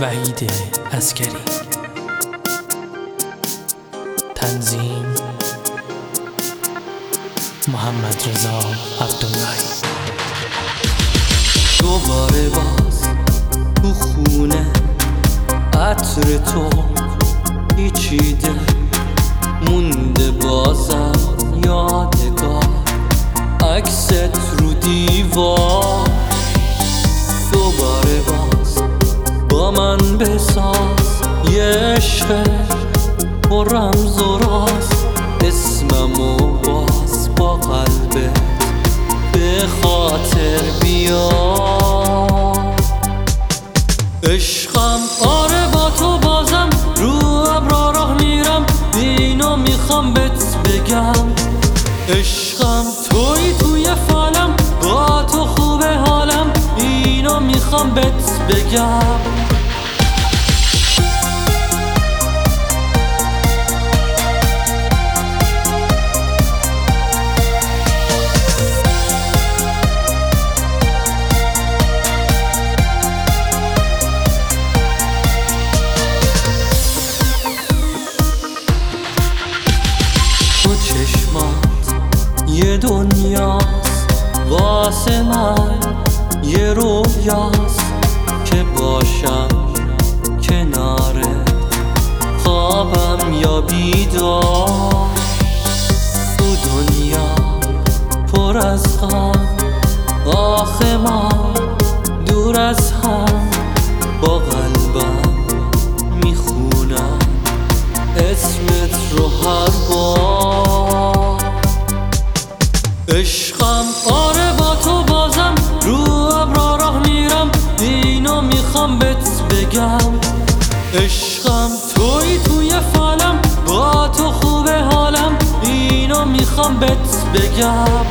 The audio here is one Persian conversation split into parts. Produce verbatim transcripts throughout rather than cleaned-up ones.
وحید عسکری. تنظیم محمد رضا عبداللهی. دوباره باز تو خونه عطر تو پیچیده مونده، بازم یادگار عکست رو دیوار. دوباره باز با من بساز یه عشق با رمز و راز، اسممو باز با قلبت به خاطر بیار. عشقم آره با تو بازم رو ابرا راه میرم، اینو میخوام بهت بگم. عشقم توی توی فالم، با تو خوبه حالم، اینو میخوام بهت بگم. یه دنیاست واسه من، یه رویاست که باشم کناره، خوابم یا بیدار. تو دنیا پر از غم، آخه ما دور از هم، با قلبم میخونم اسمت رو هر بار. عشقم آره با تو بازم رو ابرا راه میرم، اینو میخوام بهت بگم. عشقم توی توی فالم، با تو خوبه حالم، اینو میخوام بهت بگم.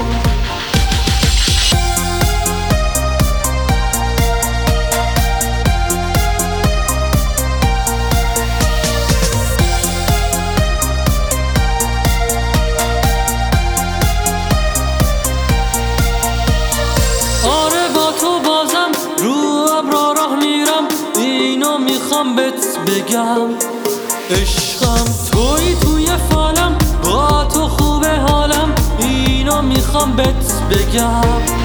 میخوام بهت بگم. عشقم توی توی فالم، با تو خوبه حالم، اینو میخوام بهت بگم.